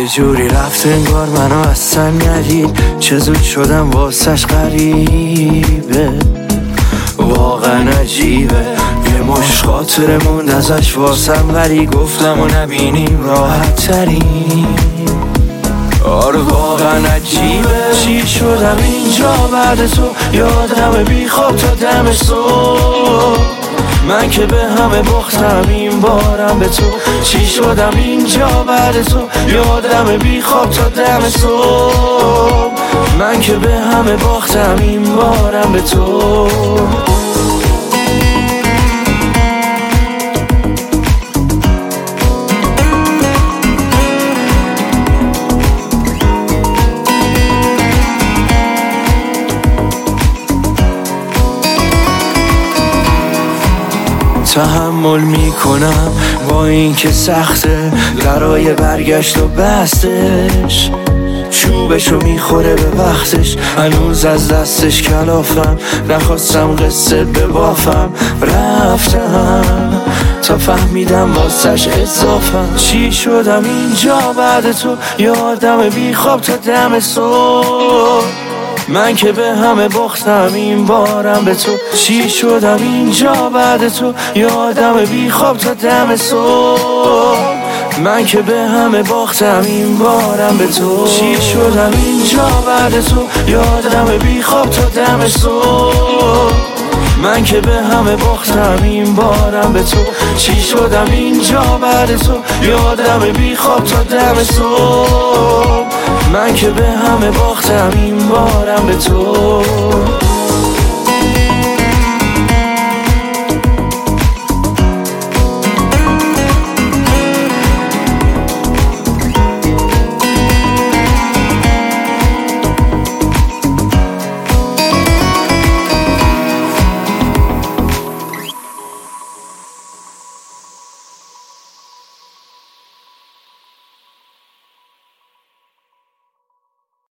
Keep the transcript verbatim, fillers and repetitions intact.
یه جوری رفت انگار منو اصلا ندید، چه زود شدم واسش غریبه، واقعا عجیبه. یه مش خاطره موند ازش واسم ولی گفتم و نبینیم راحت تریم. آره واقعا عجیبه چی شدم اینجا بعد تو، یادم بی خواب تا دم صبح. من که به همه باختم این بارم به تو، چی شدم اینجا بعد تو، یادم بی خواب تا دم صبح. من که به همه باختم این بارم به تو. تحمل میکنم با این که سخته، برای برگشت و بستش چوبشو میخوره به وقتش. هنوز از دستش کلافم، نخواستم قصه ببافم، رفتم تا فهمیدم واسش اضافم. چی شدم اینجا بعد تو، یادم بی خواب تا دم صبح. من که به همه باختم این بارم به تو، چی شدم اینجا بعد تو، یادم بی خواب تا دم صبح. من که به همه باختم این بارم به تو، چی شدم اینجا بعد تو، یادم بی خواب تا دم صبح. من که به همه باختم این بارم به تو، چی شدم اینجا بعد تو، یادم بی خواب تا دم صبح. من که به همه باختم این بارم به تو.